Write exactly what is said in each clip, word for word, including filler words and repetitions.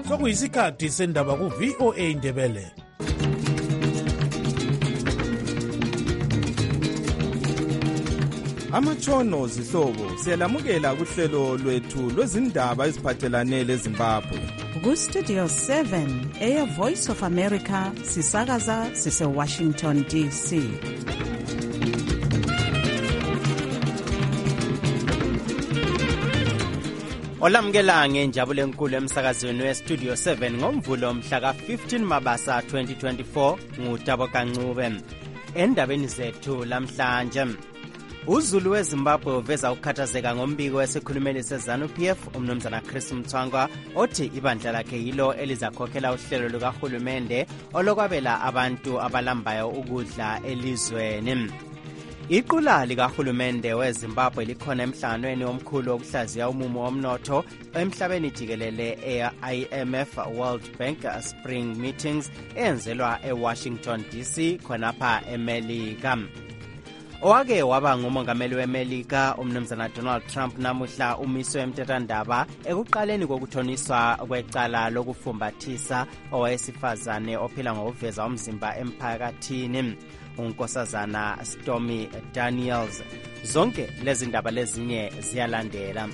sokuyisikhathi sendaba ku-V O A Ndebele. Amatshono zihlobo siyalamukela kuhlelo lwethu lwezindaba eziphathelane leZimbabwe. Ku-Studio seven, Air Voice of America, sisakaza sise-Washington D C. Olamukela ngenjabulo enkulu emsakazweni we-Studio seven ngomvulo mhla ka-fifteen Mabasa twenty twenty-four nguTabo Kancube. Endabeni zethu lamhlanje, uZulu weZimbabwe uveza ukukhathazeka ngombiko wesikhulumeli seZanu-P F umnumzana Chris Mtswangwa othi ibandla lakhe yilo elizakhokhela uhlelo lukahulumende olokwabela abantu abalambayo ukudla elizweni. Iqula likahulumende weZimbabwe likhona emhlanganweni omkhulu wokuhlaziya umumo womnotho emhlabeni jikelele e-I M F World Bank Spring Meetings eyenzelwa eWashington D C khonapha eMelika. Owake waba ngumongameli weMelika umnumzana Donald Trump namuhla umiswe emtethandaba ekuqaleni kokuthoniswa kwecala lokufumbathisa owesifazane ophila ngokuveza umzimba emphakathini, unkosazana Stormy Daniels. Zonke lezi ndaba lezinye ziyalandela.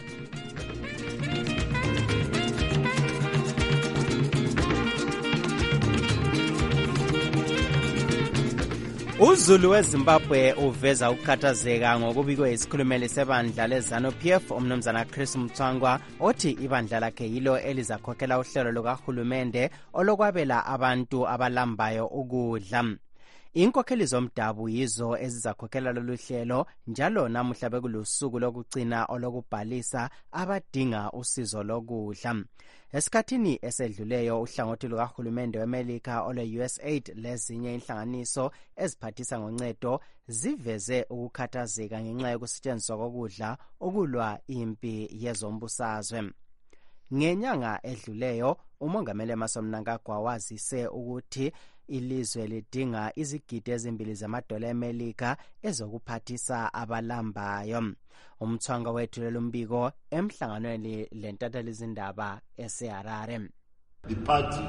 uZulu weZimbabwe uveza ukukhathazeka ngokubikwe isikhulumeli sebandla leZanu-P F umnumzana Chris Mtswangwa othi ibandla lakhe yilo elizakhokhela uhlelo lukahulumende olokwabela abantu abalambayo ukudla. Inkokheli zomdabu yizo ezizakhokhela lolu hlelo njalo namuhla bekulusuku lokugcina olokubhalisa abadinga usizo lokudla. Esikhathini esedluleyo uhlangothi lukahulumende weMelika ole-U S A I D lezinye inhlanganiso eziphathisa ngoncedo ziveze ukukhathazeka ngenxa yokusetshenziswa kokudla ukulwa impi yezombusazwe. Ngenyanga edluleyo umongameli Emmerson Mnangagwa wazise ukuthi ilizwe lidinga izigidi ezimbili zamadola eMelika ezokuphathisa abalambayo. Umthwanga wethulela umbiko emhlanganweni lentathelizindaba eseHarare. The party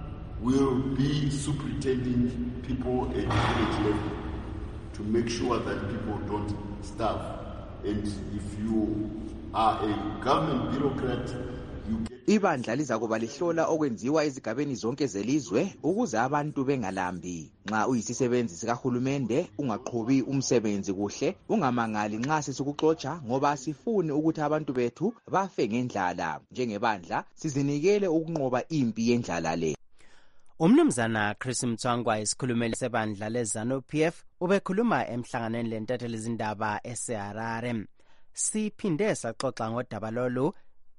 will be superintending people at village level to make sure that people don't starve. And if you are a government bureaucrat, you get ibandla lizakuba lihlola okwenziwa ezigabeni zonke zelizwe ukuze abantu bengalambi. Nxa uyisisebenzi sikahulumende ungaqhubi umsebenzi kuhle, ungamangali nxa sesikuxotsha ngoba sifuni ukuthi abantu bethu bafe ngendlala. Njengebandla sizinikele ukunqoba impi yendlala le. Umnumzana Chris Mtswangwa isikhulumeli sebandla leZanu-P F ubekhuluma emhlanganweni lentathelizindaba eseHarare. Siphinde saxoxa ngodaba lolu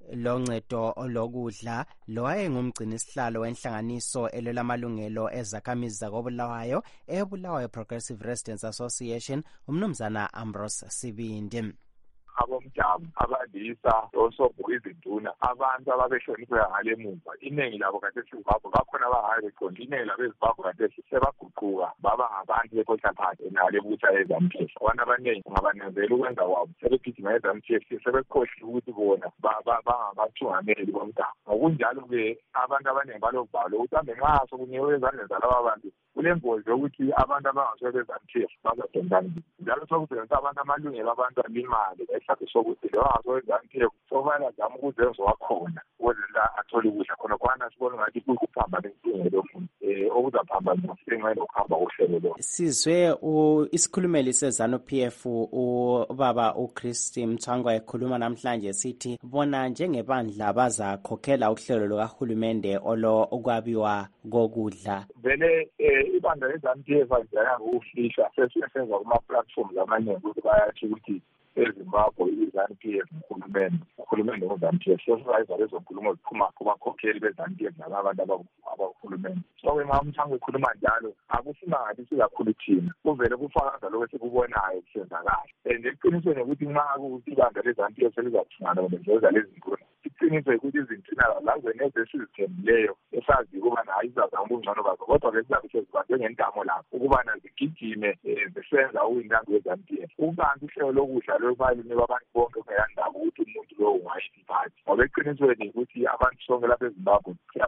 loncedo olokudla lowayengumgcini isihlalo wenhlanganiso elolamalungelo ezakhamizi zakobulawayo eBulawayo Progressive Residents Association umnumzana Ambrose Sibindi. abomdabu abadisa osobhu izinduna abantu ababeshonisiwe ngale mumva iningi labo kade siZimbabwe bakhona abahayi beqonda iningi labo eZimbabwe kade sebaguquka baba ngabantu bekhohla phansi nale butha yeZanu-P F. Abantu abaningi ngabanezela ukwenza kwabo sebegijima eZanu-P F sebekhohle ukuthi bona bangabathungameli bomdabu. Ngokunjalo-ke abantu abaningi balokubalo ukuthi ambe nxa sokuniwe ezandleni zalaba bantu kulengozi yokuthi abantu abangasuke beZanu-P F bazadondana. Njalo sokusebenzisa abantu amalungelo abantu alimali sokuthi lo azoZanu-P F sobala zama ukuzenza wakhona ukuze la athole ukudla khona kwana sibona ngathi kukuphamba lenkinga muntu eh okuzaphamba ngosinga lokuhamba uhlelo lo. Sizwe isikhulumeli seZanu-P F ubaba uChris Mtswangwa ekhuluma namhlanje sithi bona njengebandla bazakhokhela uhlelo lokahulumende olo okwabiwa kokudla. Vele ibandla leZanu-P F ajaya ukufisha sesenza kuma platforms amaningi ukuthi bayathi ukuthi eZimbabwe iZanu-P F uhulumende uhulumende weZanu-P F sesizayiza lezo nkulumo ziphuma kubakhokheli beZanu-P F nabantu abahulumende. So ngamthanga ekhuluma njalo akusingathi sizakhulu thina kuvele kufakaza lokho sikubonayo kusenzakala. And iqinisweni ukuthi nxa ukuthi ibandla leZanu-P F selizathungana ngenza lezi nkulumo iqiniso ukuthi izinto lazo nezesizithembileyo esazi ukuba nayo izazama ubungcono bazo kodwa ke sizabe sezibambe ngentamo lapho ukuba nazigijime zisenza uyintango yeZanu-P F. Ukanti uhlelo lokudla lokubalimi babantu bonke kuyandaba ukuthi umuntu lo ungayiphi phansi ngoba eqinisweni ukuthi abantu sonke lapha eZimbabwe siyabhala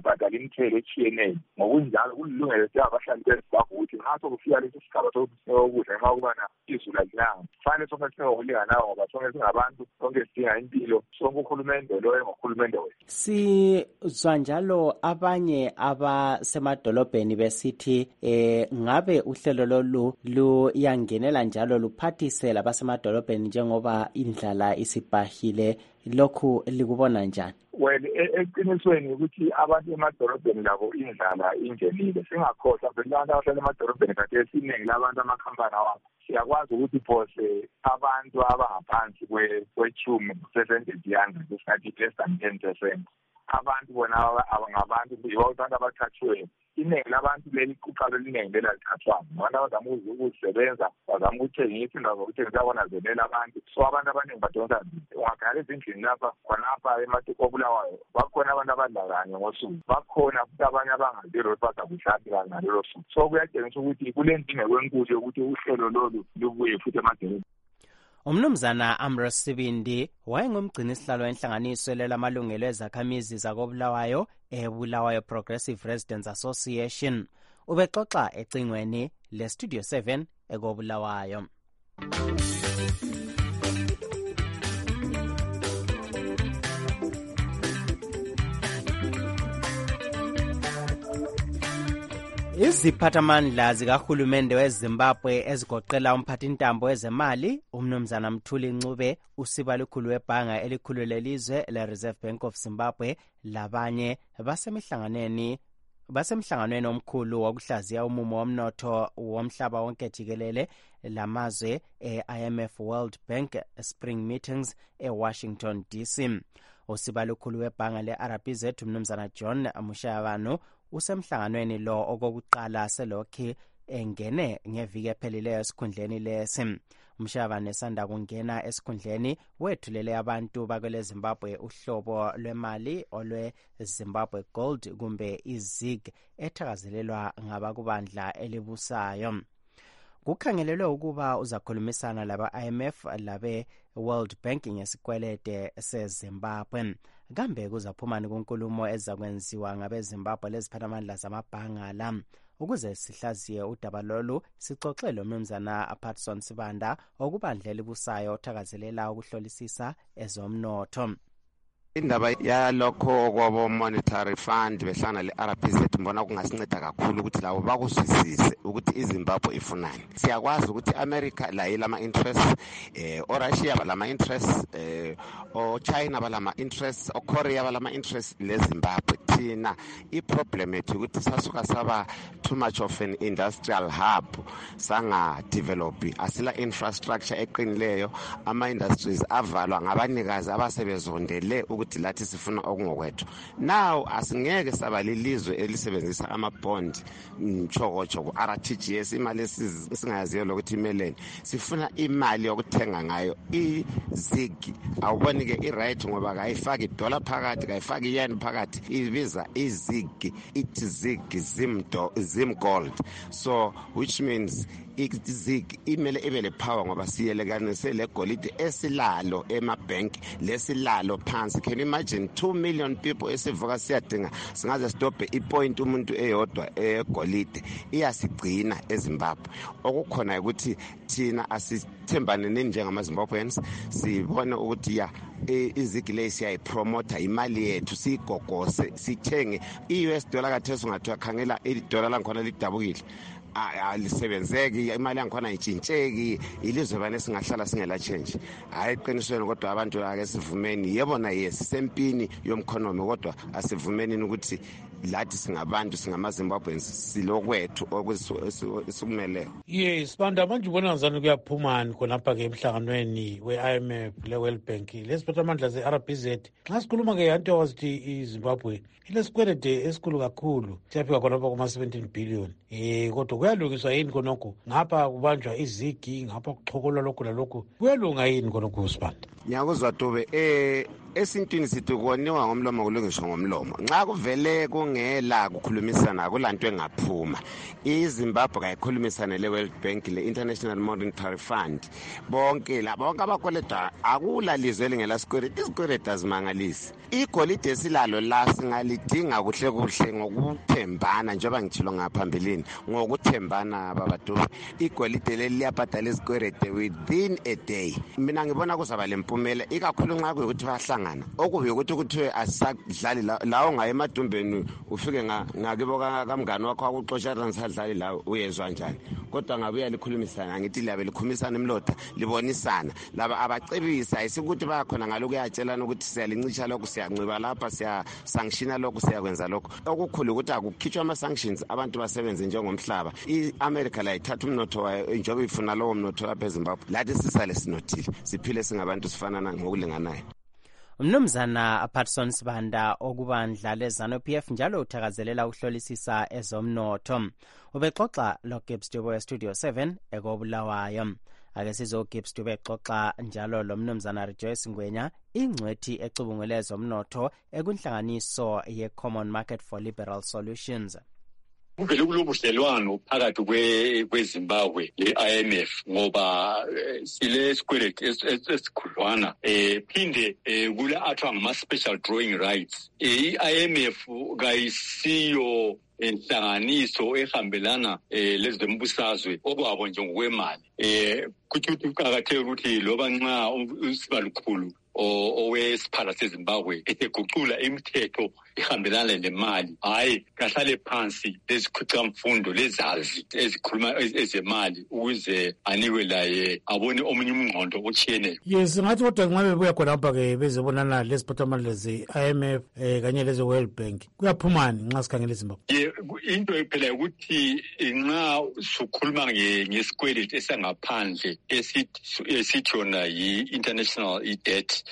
imithelo etshiyeneyo. Ngokunjalo kulilungelo abahlali beZimbabwe ukuthi nxa sokufika lesi sigaba sokudla nxa ukubana izulu alinanga kufanele sonke singokulinganayo ngoba sonke singabantu sonke sidinga impilo sonke uhulumende loyo ngohulumende wethu. Sizwa njalo abanye abasemadolobheni besithi eh ngabe uhlelo lolu luyangenela njalo luphathise labasemadolobheni njengoba indlala isibhahile, lokhu likubona njani? Well, eqinisweni ukuthi abantu emadolobheni labo indlala ingenile. Singakhohlwa vele abantu abahlala emadolobheni kade esiningi labantu amakhampani awabo siyakwazi ukuthi phose abantu abangaphansi kwechumi percentage yanga esikhathi less than ten percent abantu bona abangabantu yibantu abathathiweyo. Iningi labantu leli kuqala liningi lela lithathwayo abantu abazama ukusebenza bazama ukuthengisa indawo zokuthengisa abonazelela abantu. So abantu abaningi badonsa ungagala ezindlini lapha khonapha ematokobulawayo bakhona abantu abadla kanye ngosuku, bakhona futhi abanye abangaziro bazakuhlati ngalelo suku. So kuyatshengisa ukuthi kule nkinga kwenkulu yokuthi uhlelo lolu lubuye futhi emadolobheni. Umnumzana Ambrose Sibindi wayengumgcini sihlalo wenhlanganiso lelamalungelo ezakhamizi zakobulawayo eBulawayo Progressive Residents Association. Ubexoxa ecingweni le Studio seven ekobulawayo. Iziphathamandla zikahulumende weZimbabwe ezigoqela umphathintambo wezemali umnumzana Mthuli Ncube, usiba likhulu webhanga elikhulu lelizwe le-Reserve Bank of Zimbabwe labanye basemihlanganweni basemhlanganweni omkhulu wokuhlaziya umumo womnotho womhlaba wonke jikelele lamazwe e-I M F World Bank Spring Meetings eWashington D C. Usiba likhulu webhanga le-R B Z umnumzana John Mushavano usemhlanganweni lo okokuqala selokhi engene ngeviki ephelileyo esikhundleni lesi. Umshavane esanda kungena esikhundleni wethulele abantu bakwele Zimbabwe uhlobo lwemali olwe Zimbabwe Gold kumbe iZig ethakazelelwa ngabakubandla elibusayo. Kukhangelelwe ukuba uzakhulumisana laba I M F labe World Bank ngesikwelede seZimbabwe. Kambe kuzaphumani kunkulumo ezakwenziwa ngabe Zimbabwe leziphathamandla zamabhanga la. Ukuze sihlaziye udaba lolu sixoxele umnumzana Patson Sibanda okubandla elibusayo othakazelela ukuhlolisisa ezomnotho. Indaba yalokho kwabo monetary fund behlana le-R B Z mbona kungasinceda kakhulu ukuthi labo bakuzwisise ukuthi iZimbabwe ifunani. Siyakwazi ukuthi America la ilama interest, eh o Russia balama interest, eh o China balama interest, o Korea balama interest le Zimbabwe. Thina i-problem ethu ukuthi sasuka saba too much of an industrial hub, sanga develop asila infrastructure eqinileyo, ama industries avalwa ngabanikazi abasebezondele ukuthi lathi sifuna okungokwethu. Now asingeke sabalilizwe elisebenzisa ama bond mchoko R T G S imali esingayaziyo lokuthi imeleni. Sifuna imali yokuthenga ngayo iZig. Awuboni ke i-right ngoba kayifaki dollar phakathi kayifaki yen phakathi ibiza iZig it Zig Zim Zim Gold. So which means iZig imele ebele power ngoba siyelekanise le golide esilalo emabank lesilalo phansi. Can you imagine two million people esivuka siyadinga singaze stop ipoint umuntu eyodwa egolide iyasigcina eZimbabwe. Okukhona ukuthi thina asithembane njengama Zimbabweans sibone ukuthi ya iZig le siyayipromote imali yethu sigogose sithenge i-U S dollar katheso ngathiwa khangela i-dollar lankhona lidabukile alisebenzeki imali yangikhona itshintsheki ilizwe bane singahlala singela change. Hayi qinisweni kodwa abantu ake sivumeni yebo na yes sempini yomkhonomi kodwa asivumeni ukuthi lathi singabantu singamaZimbabweans silokwethu okusukumele. Yes, bantu manje ubona ngizani kuyaphumani khonapha ke emhlanganweni we-I M F le-World Bank lesiphathamandla ze-R B Z. Xa sikhuluma ke yanto wazithi iZimbabwe ilesikwelede esikhulu kakhulu siyafika khonapha kuma-seventeen billion. Eh kodwa kuyalungiswa yini khonokho ngapha kubanjwa iZig ngapha kuxhokolwa lokhu lalokhu kuyalunga yini khonokho Sibanda? Nyakuzwa Tobe eh esintwini sithi koniwa ngomlomo kulungiswa ngomlomo. Nxa kuvele kungela kukhulumisana kulanto engaphuma. iZimbabwe kayikhulumisane le-World Bank le-International Monetary Fund. Bonke la bonke abakweleta akula lizwe elingela sikweleti, isikweleti azimangalisi. Igolide silalo la singalidinga kuhle kuhle ngokuthembana njengoba ngitshilo ngaphambilini ngokuthembana babadu. Igolide leli liyabhadala isikweleti within a day. Mina ngibona kuzaba lempumela ikakhulu nxa kuyikuthi bahlangana. Okubi ukuthi kuthiwe asadlali lawo ngaye emadumbeni ufike ngakibo kamngani wakho akuxoshana ngisadlali la uyezwa njani. Kodwa ngabuya likhulumisana ngithi liyabe likhumisana imlotha libonisana. Laba abacebisa ayisikuthi bayakhona ngaloku yatshelana ukuthi siyalincisha lokho siyanciba lapha siya sanctiona lokho siyakwenza lokho. Okukhulu ukuthi akukhitshwa ama sanctions abantu basebenze njengomhlaba. iAmerica la ithatha umnotho wayo njengoba ifuna lowo mnotho lapha eZimbabwe. Lathi sisale sinothile siphile singabantu sifanana ngokulinganayo. Umnumzana Patson Sibanda okubandla leZANU P F njalo uthakazelela ukuhlolisisa ezomnotho. Ubexoxa lo Gibbs Dube Studio seven ekobulawayo. Ake sizo Gibbs Dube exoxa njalo lo mnumzana Rejoice Ngwenya ingcwethi ecubungule ezomnotho ekunhlanganiso ye Common Market for Liberal Solutions. Kuvele kulobudlelwano phakathi kwe kweZimbabwe le-I M F ngoba sile sikweleti esikhudlwana eh phinde kule athwa ngama special drawing rights. i-I M F kayisiyo inhlanganiso ehambelana lezembusazwe okwabo nje ngokwemali. Eh kuthi kuqhakatheke ukuthi loba nxa usibalukhulu owesiphala seZimbabwe eguqula imithetho ihambelana nemali hayi kahlale phansi lezikhuthamfundo lezazi ezikhuluma ezemali ukuze anikwe laye abone omunye umngqondo otshiyeneyo. Yes, ngathi kodwa nxa bebuya khona lapha ke bezebonana lesiphathamandla leze-I M F eh kanye leze-World Bank kuyaphumani nxa sikhangela eZimbabwe? Ye into ephela ukuthi nxa sukhuluma ngesikweleti esangaphandle esithi yona yi-international debt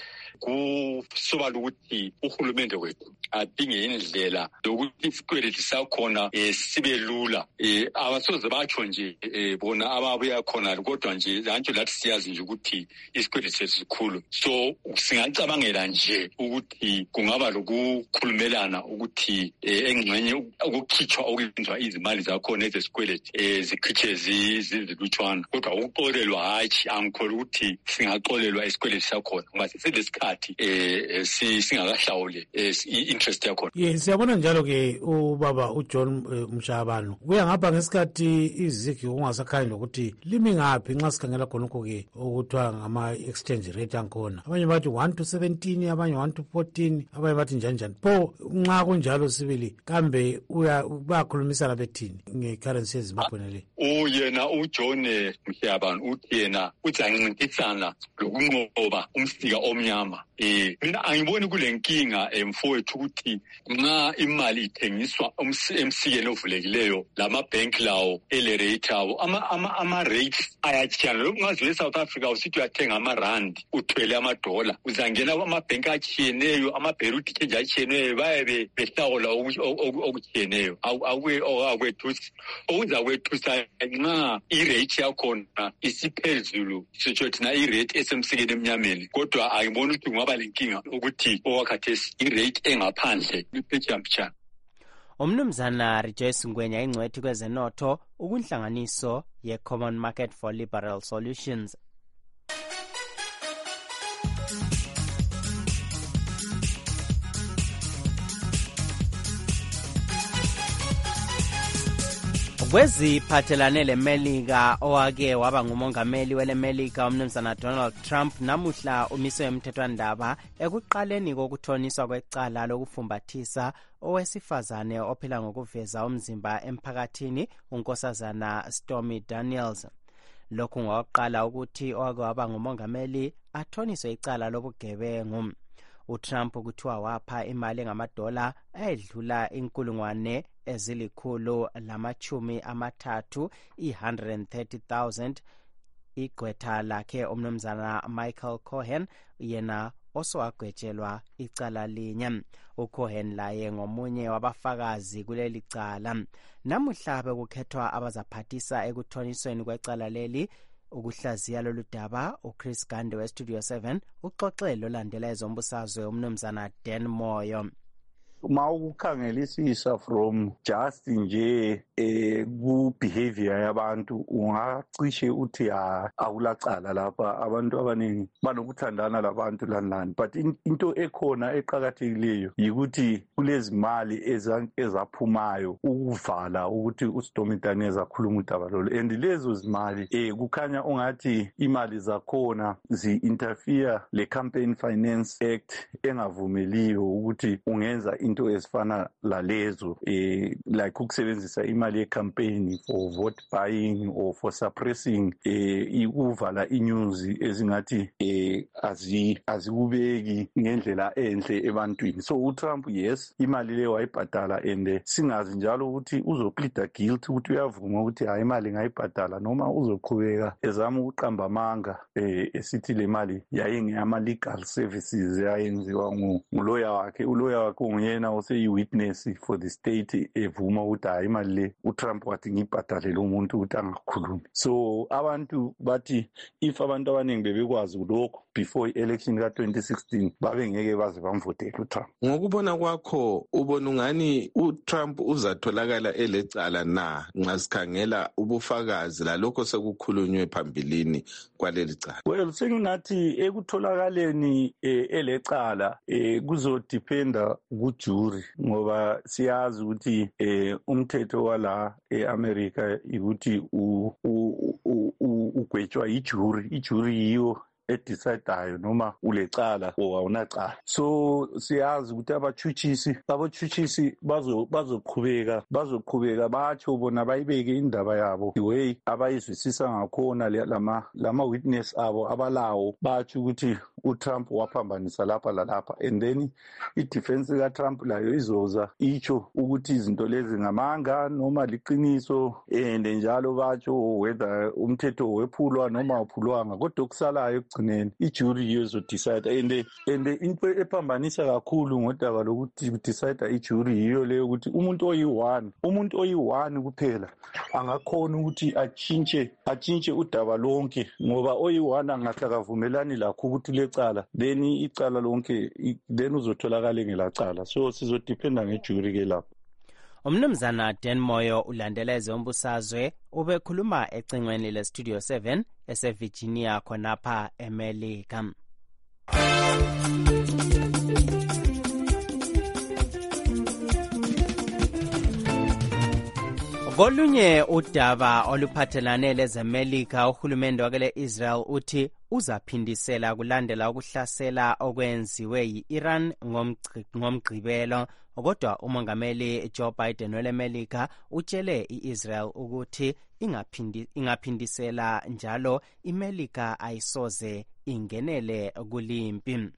kusoba ukuthi uhulumende wethu adinge indlela yokuthi isikweleti sakhona sibe lula. Abasoze batsho nje bona ababuya khona kodwa nje zantsho lathi siyazi nje ukuthi isikweleti sesikhulu. So singacabangela nje ukuthi kungaba lokukhulumelana ukuthi engxenye ukukhitshwa okwenzwa izimali zakhona ezesikweleti zikhitshwe zizilutshwana. Kodwa ukuxolelwa hatshi angikholwa ukuthi singaxolelwa isikweleti sakhona ngoba sesilesikhathi eh singakahlawule interest yakho. Yes, siyabona njalo ke ubaba uJohn Mshabano kuya ngapha ngesikhathi izigi ungasakhanye ukuthi limi ngapi nxa sikhangela khonokho ke okuthiwa ngama exchange rate ankhona. Abanye bathi one to seventeen, abanye one to fourteen, abanye bathi njani njani. Pho nxa kunjalo sibili kambe uya bayakhulumisana bethini ngecurrency yeZimbabwe le? Uyena uJohn Mshabano uthi yena ujancintisana lokunqoba umsika omnyama. Eh mina angiboni kulenkinga emfowethu ukuthi nxa imali ithengiswa emsikeni ovulekileyo lama bank lawo ele rate abo ama ama ama rates ayachana. Lokho ngazwe eSouth Africa usithi uyathenga ama rand uthwele ama dollar uzangena ama bank achiyeneyo ama Beirut change achiyeneyo baye behlawula okuchiyeneyo akwe okwethusi okuza kwethusa nxa i rate yakhona isiphezulu sitsho thina i rate esemsikeni emnyameni. Kodwa ayiboni ukuthi ngaba lenkinga ukuthi owakhathesi irate engaphandle liphetshamphitsha. Umnumzana Rejoice Ngwenya ingcwethi kwezenotho ukunhlanganiso ye Common Market for Liberal Solutions. Kweziphathelane leMelika owake waba ngumongameli weleMelika umnumzana Donald Trump namuhla umiswe emthethwandaba ekuqaleni kokuthoniswa kwecala lokufumbathisa owesifazane ophila ngokuveza umzimba emphakathini unkosazana Stormy Daniels. Lokhu ngokuqala ukuthi owake waba ngumongameli athoniswe icala lobugebengu. uTrump kuthiwa wapha imali ngamadola ayedlula inkulungwane ezilikhulu lamachumi amathathu i one hundred thirty thousand igqwetha lakhe umnumzana Michael Cohen yena osowagwetshelwa icala linye. uCohen laye ngomunye wabafakazi kuleli cala. Namuhla bekukhethwa abazaphathisa ekuthonisweni kwecala leli ukuhlaziya lolu daba uChris Gande weStudio seven uxoxele olandela ezombusazwe umnumzana Dan Moyo. Uma ukukhangelisisa from just nje eh ku behavior yabantu ungacishe uthi awulacala lapha abantu abaningi banokuthandana labantu lanlani, but into ekhona eqhakathekileyo yikuthi kulezimali ezaphumayo ukuvala ukuthi uStomitaneza akhuluma udaba lolu, and lezo zimali eh kukhanya ungathi imali zakhona zi-interfere le Campaign Finance Act engavumeliyo ukuthi ungenza into ezifana lalezo eh like ukusebenzisa imali yecampaign for vote buying or for suppressing eh ukuvala inews ezingathi eh azi azikubeki ngendlela enhle ebantwini. So uTrump yes imali le wayibhadala and singazi njalo ukuthi uzopleada guilty ukuthi uyavuma ukuthi hayi imali ngayibhadala noma uzoqhubeka ezama ukuqamba amanga eh esithi le mali yayingeyama legal services yayenziwa ngulawyer wakhe. Ulawyer wakhe ungena ose-witness for the state evuma ukuthi hayi imali le uTrump wathi ngibhadalele umuntu ukuthi angakhulumi. So abantu bathi if abantu abaningi bebekwazi lokho before i-election ka twenty sixteen babe ngeke baze bamvotele uTrump. Ngokubona kwakho ubona ungani uTrump uzatholakala elecala na nxa sikhangela ubufakazi lalokho sekukhulunywe phambilini kwaleli cala? Well, sengingathi ekutholakaleni elecala kuzodependa kujury ngoba siyazi ukuthi umthetho wala eAmerica ukuthi ugwetshwa ijury. Ijury yiyo edecidayo noma ulecala or awunacala. So siyazi ukuthi abachuchisi abachuchisi bazo bazoqhubeka bazoqhubeka batsho bona bayibeke indaba yabo the way abayizwisisa ngakhona lama lama witness abo abalawo batsho ukuthi uTrump waphambanisa lapha lalapha, and then i-defense kaTrump layo izoza itsho ukuthi izinto lezi ngamanga noma liqiniso, and njalo batsho whether umthetho wephulwa noma uphulwanga. Kodwa kusalayo ekugcineni ijury yezodecide, and and into ephambanisa kakhulu ngodaba lokuthi decide ijury yiyo leyo ukuthi umuntu oyi-one umuntu oyi-one kuphela angakhona ukuthi achintshe achintshe udaba lonke, ngoba oyi-one angahlakavumelani lakho ukuthi lecala then icala lonke then uzotholakala ngelacala. So sizodependa ngejury ke lapho. Umnumzana Dan Moyo ulandela ezombusazwe ubekhuluma ecingweni leStudio seven eseVirginia khonapha eMelika. Kolunye udaba oluphathelane lezemelika uhulumende wakele Israel uthi uzaphindisela kulandela ukuhlasela okwenziwe yi-Iran ngomgqibelo, kodwa umongameli Joe Biden welemelika utshele i-Israel ukuthi ingaphindi ingaphindisela njalo imelika ayisoze ingenele kulimpi.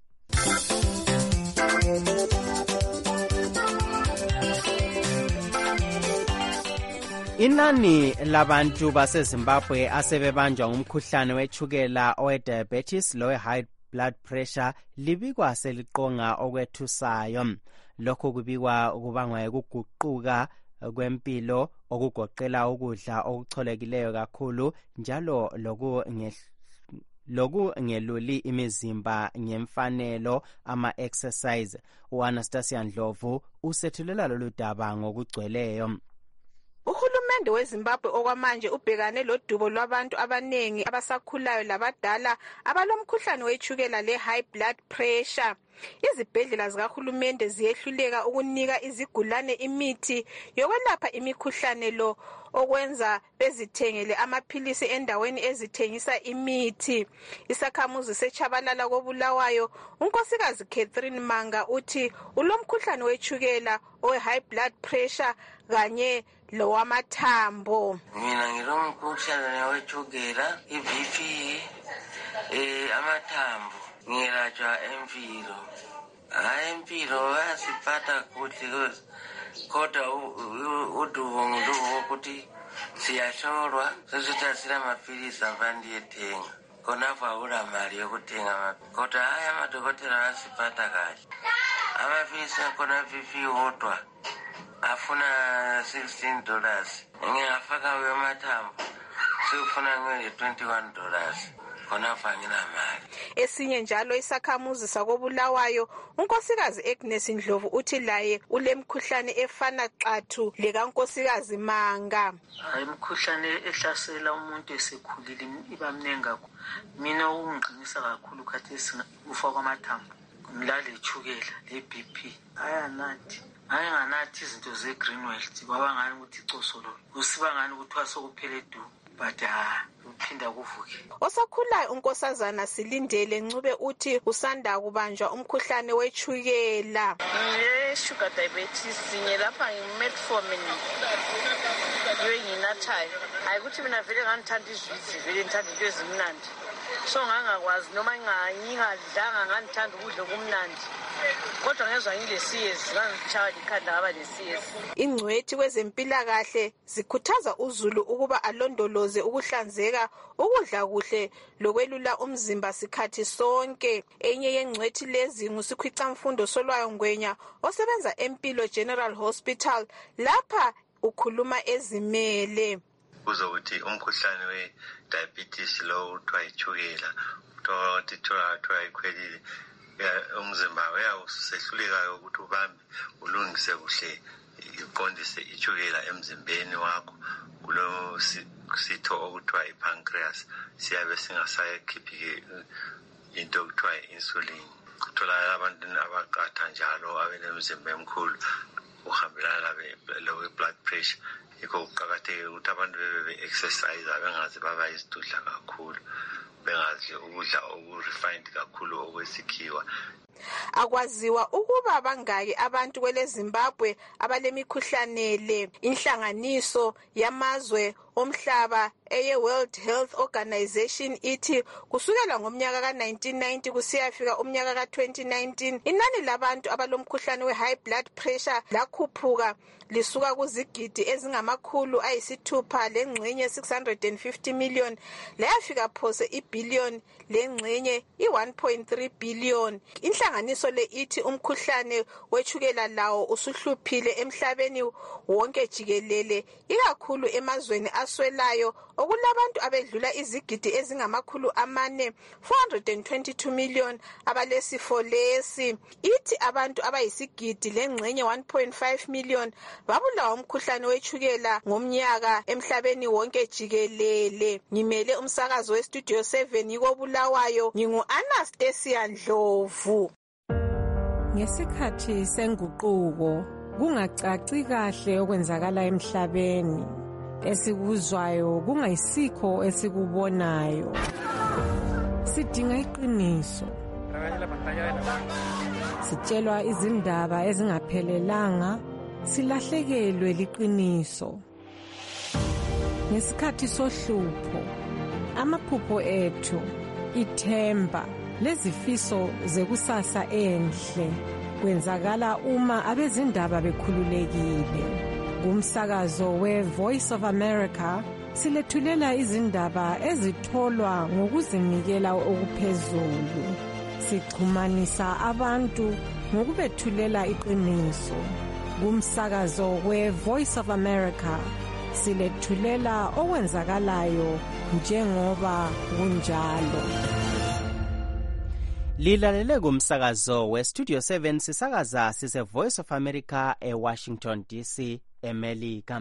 Inani labantu baseZimbabwe asebebanjwa ngumkhuhlane wechukela owe-diabetes lowe-high blood pressure libikwa seliqonga okwethusayo. Lokho kubikwa kubangwa ukuguquka kwempilo okugoqela ukudla okucholekileyo kakhulu njalo loku loku ngeluli imizimba ngemfanelo ama-exercise. U-Anastasia Ndlovu usethulela lolu daba ngokugcweleyo. Uhulumende weZimbabwe okwamanje ubhekane lodubo lwabantu abanengi abasakhulayo labadala abalomkhuhlane wechukela le-high blood pressure. Izibhedlela zikahulumende ziyehluleka ukunika izigulane imithi yokwelapha imikhuhlane lo, okwenza bezithengele amaphilisi endaweni ezithengisa imithi. Isakhamuzi seChabalala koBulawayo unkosikazi Catherine Manga uthi ulomkhuhlane wechukela owe-high blood pressure kanye lowamathambo. Mina ngilomkhuhlane wechukela, i-B P, eh amathambo, ngiyelatshwa empilo. Hayi empilo bayasiphatha kuhle kodwa udubo ngudubo ukuthi siyahlolwa sesithi asila amaphilisi avandi yethenga khonapho akula mali yokuthenga, kodwa hayi amadokotela bayasiphatha kahle. Amaphilisi akhona fifi wodwa afuna sixteen dollars. Ngiyafaka amathambo sekufuna ngene twenty-one dollars khona fanginamali. Esinye njalo isakhamuzi sakobulawayo unkosikazi Agnes Ndlovu uthi laye ulemkhuhlane efana xathu lekankosikazi Manga. Hayi imkhuhlane ehlasela umuntu esekhulile ibamnengi kakhulu. Mina ungiqinisa kakhulu khathesi ufa kwamathambo. Ngilale ichukela le B P. Ayanathi. Ayenganathi izinto ze Greenwell baba ngani ukuthi icosolo. Usiba ngani ukuthi wasokuphele du. But ah uphinda kuvuke. Osakhulayo unkosazana Silindele Ncube uthi usanda kubanjwa umkhuhlane wechukela. Ye sugar diabetes sinye lapha ngimetformin. Yo nginathayo. Hayi ukuthi mina vele ngangithanda izwitsi vele ngithanda into ezimnandi. So ngangakwazi noma ngingadlanga ngangithanda ukudla okumnandi. Kodwa ngezwe ngilesiyezi ngangitshaya ikhanda aba lesiyezi. Ingcwethi kwezempilakahle zikhuthaza uZulu ukuba alondoloze ukuhlanzeka, ukudla kuhle lokwelula umzimba sikhathi sonke. Enye yengcwethi lezi ngusikhwicamfundo Solwayo Ngwenya osebenza eMpilo General Hospital lapha ukhuluma ezimele. Uzokuthi umkhuhlane we diabetes lo uthiwa ichukela uthi thola thola ikhwelile umzimba uyasehluleka ukuthi ubambe ulungise kuhle iqondise ichukela emzimbeni wakho kulo sitho okuthiwa ipancreas siyabe singasayikhiphi into okuthiwa insulin. Kutholakala abantu abaqatha njalo abenemzimba emkhulu uhambelana lowe blood pressure. Yikho kuqakatheke ukuthi abantu bebe exercise bengazi baba isidudla kakhulu bengazi ukudla oku-refined kakhulu okwesikhiwa. Akwaziwa ukuba bangaki abantu kwele Zimbabwe abalemikhuhlane le. Inhlanganiso yamazwe omhlaba eye World Health Organization ithi kusukela ngomnyaka ka nineteen ninety kusiyafika umnyaka ka twenty nineteen inani labantu abalomkhuhlane we high blood pressure lakhuphuka lisuka kuzigidi ezingamakhulu ayisithupha lengxenye six hundred fifty million layafika phose ibillion lengxenye i one point three billion. Inhlanganiso le ithi umkhuhlane wechukela lawo usuhluphile emhlabeni wonke jikelele ikakhulu emazweni aswelayo okulabantu abedlula izigidi ezingamakhulu amane four hundred twenty-two million abalesifo lesi. Ithi abantu abayisigidi lengxenye one point five million babulawa umkhuhlane wechukela ngomnyaka emhlabeni wonke jikelele. Ngimele umsakazo we Studio seven yikobulawayo ngingu Anastasia Ndlovu. Ngesikhathi senguquko kungacaci kahle okwenzakala emhlabeni esikuzwayo kungayisikho esikubonayo. Sidinga iqiniso. Sitshelwa izindaba ezingaphelelanga silahlekelwe liqiniso. Ngesikhathi sohlupho amaphupho ethu ithemba lezifiso zekusasa enhle kwenzakala uma abezindaba bekhululekile. Kumsakazo we Voice of America silethulela izindaba ezitholwa ngokuzinikela okuphezulu. Sixhumanisa abantu ngokubethulela iqiniso. Kumsakazo we Voice of America silethulela okwenzakalayo njengoba kunjalo. Lilalele kumsakazo we Studio seven sisakaza sise Voice of America e Washington D C eMelika.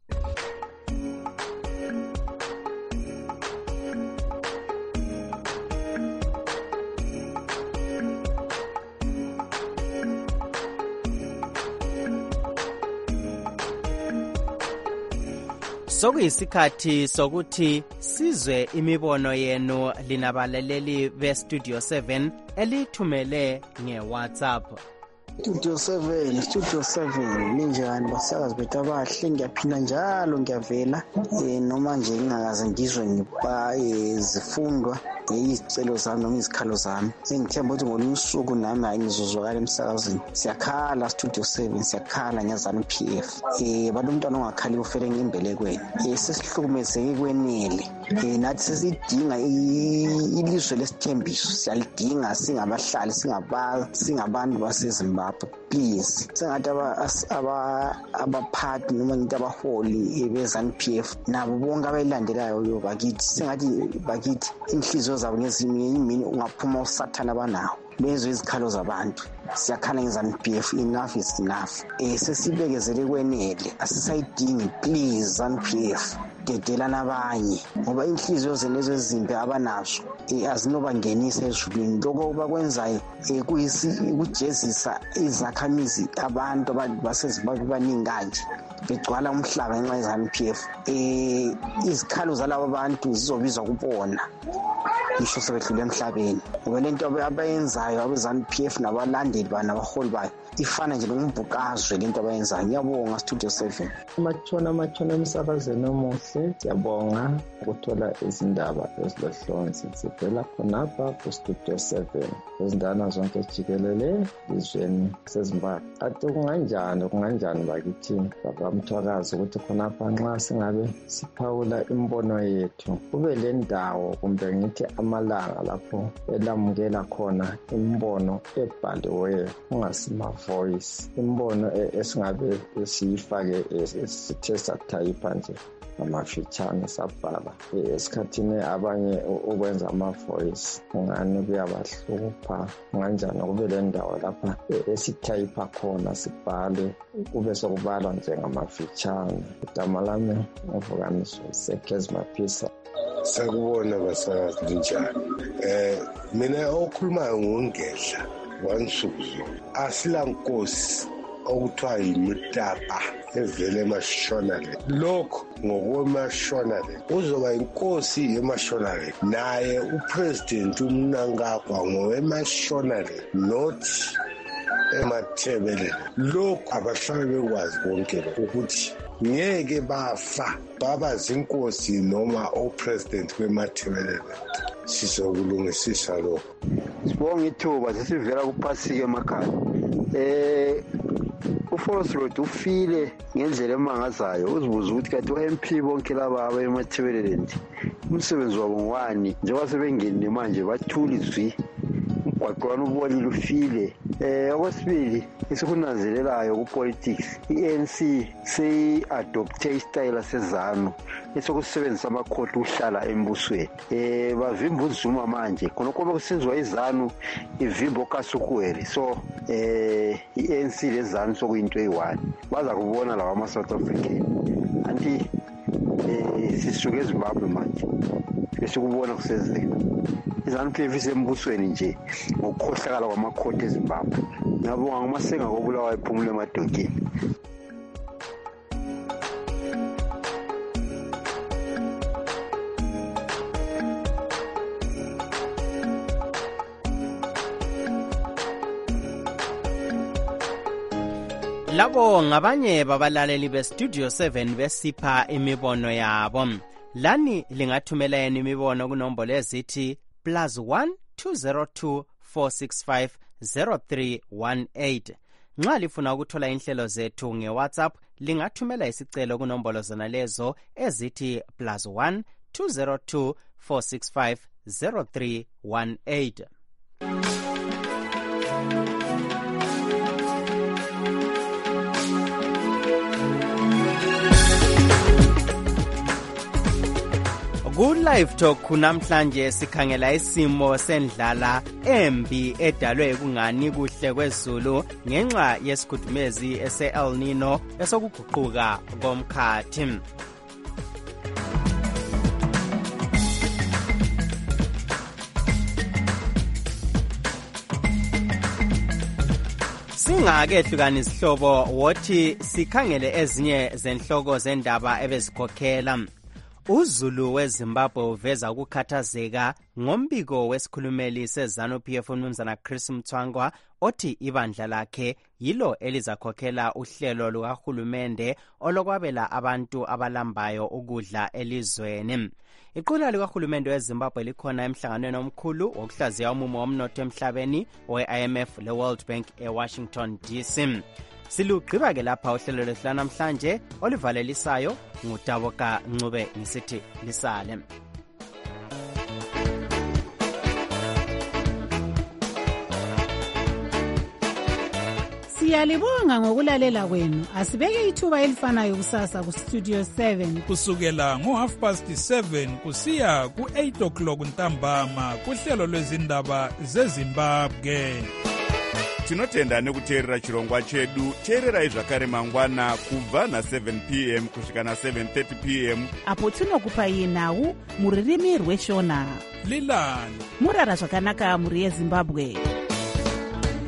Sokuyisikhathi sokuthi sizwe imibono yenu linabalaleli be Studio seven elithumele nge WhatsApp. Studio seven, Studio seven, ninjani basakazi bethu abahle, ngiyaphinda njalo ngiyavela eh noma nje ngingakaze ngizwe ngiba izifundwa izicelo zami noma izikhalo zami. Engithemba ukuthi ngolusuku nami ayingizozwakala emsakazini. Siyakhala Studio seven, siyakhala ngiyazana P F. Eh bantu umntwana ongakhali ufele ngembelekweni. Eh sesihlukumezeke kwenele. Eh nathi sesidinga ilizwe lesithembiso, siyalidinga singabahlali singaba singabantu baseZimbabwe. please sengathi abaphathi noma ngithi abaholi be-ZANU-P F nabo bonke abayilandelayo yo bakithi sengathi bakithi inhliziyo zabo ngezinye imini ungaphuma usathana abanawo bezwe izikhalo zabantu siyakhala nge-ZANU-P F enough is enough um sesibekezele kwenele asisayidingi please ZANU-P F dedela nabanye ngoba inhliziyo zelezo ezimbi abanazo um azinobangenisa ezulwini lokho bakwenzayo um kujezisa izakhamizi abantu basezimbabwe baningi kanje begcwala umhlaba ngenxa ye-ZANU-P F um izikhalo zalabo bantu zizobizwa kubona ngisho sebedlule emhlabeni ngoba lento abayenzayo abe-ZANU-P F nabalandeli bana abaholi bayo ifana nje nokumbukazwe lento abayenzayo. Ngiyabonga Studio seven. Amatshona amatshona emsakazweni omuhle, siyabonga ukuthola izindaba ezilohlonzi sivela khonapha ku-Studio seven izindana zonke jikelele izweni sezimbabwe. Ati kunganjani kunganjani bakithi baba Mthwakazi ukuthi khonapha nxa singabe siphawula imbono yethu kube le ndawo kumbe ngithi amalanga lapho elamukela khona imbono ebhaliweyo ungasima voice imbono esingabe siyifake esithe sathayipha nje amafitshane sabhala esikhathini abanye ukwenza ama-voice ngani kuyabahlupha kanjani kube le ndawo lapha esithayipha khona sibhale kube sokubalwa njengamafitshane. Igama lami nguvukaniso Sekezi Maphisa. Sakubona basakazi linjani. Eh mina okhulumayo ngongedla wansuku asila nkosi okuthiwa yimitapa evele emashonale. Lokho ngokwemashonale uzoba inkosi yemashonale naye upresident uMnangagwa ngowemashonale not emathebele. Lokho abahlale bekwazi bonke ukuthi ngeke bafa baba zinkosi noma opresident kwemathebele. Sizokulungisisa lokho. Sibonga ithuba sesivela kuphasike emakhaya. Eh uForest ufile ngendlela emangazayo uzibuza ukuthi kanti u-M P bonke laba abemathebeleleni umsebenzi wabo ngwani njengoba sebengene manje bathuli zwi umgwaqwana ubonile ufile. Eh okwesibili esikunanzelelayo ku-politics i-A N C seyi-adopte istyle sezanu esokusebenzisa amakhoti uhlala embusweni. Eh bavimba uZuma manje khonokho bekusenziwa izanu ivimba okasukuwele so eh i-A N C lezanu sokuyinto eyi-one baza kubona lawa ama-South African anti eh sisuke eZimbabwe manje besikubona kusenzeka iZANU-P F isembusweni nje ngokukhohlakala kwamakhoti eZimbabwe. Ngiyabonga ngomasenga kobulawa iphumule emadokeni. Labo ngabanye babalaleli be-Studio seven besipha imibono yabo. Lani lingathumela yena imibono kunombolo ezithi plus one two zero two four six five zero three one eight. Nxa lifuna ukuthola inhlelo zethu nge-WhatsApp lingathumela isicelo kunombolo zona lezo ezithi plus one two zero two four six five zero three one eight. Ku-Live Talk namhlanje sikhangela isimo sendlala embi edalwe kungani kuhle kwezulu ngenxa yesikhudumezi ese-El Nino esokuguquka komkhathi. Singake hlukana izihlobo wothi sikhangele ezinye zenhloko zendaba ebezikhokhela. uZulu weZimbabwe uveza ukukhathazeka ngombiko wesikhulumeli seZANU-P F uMnumzana Chris Mthwangwa othi ibandla lakhe yilo elizakhokhela uhlelo lukahulumende olokwabela abantu abalambayo ukudla elizweni. Iqula likahulumende weZimbabwe likhona emhlanganweni omkhulu wokuhlaziya umumo womnotho emhlabeni we-I M F le-World Bank eWashington D C. Silugqiba ke lapha uhlelo lwethu namhlanje olivalelisayo nguTaboka Ncube ngisithi lisale. Siyalibonga ngokulalela kwenu. Asibeke ithuba elifanayo kusasa ku Studio seven. Kusukela ngo half past seven kusiya ku eight o'clock ntambama kuhlelo lwezindaba zeZimbabwe. Tinotenda nekuteerera chirongwa chedu. Teererai zvakare mangwana kubva na seven p m kusvika na seven thirty p m apo tinokupai nhau muririmi rweshona. Lilani murara zvakanaka muri yeZimbabwe.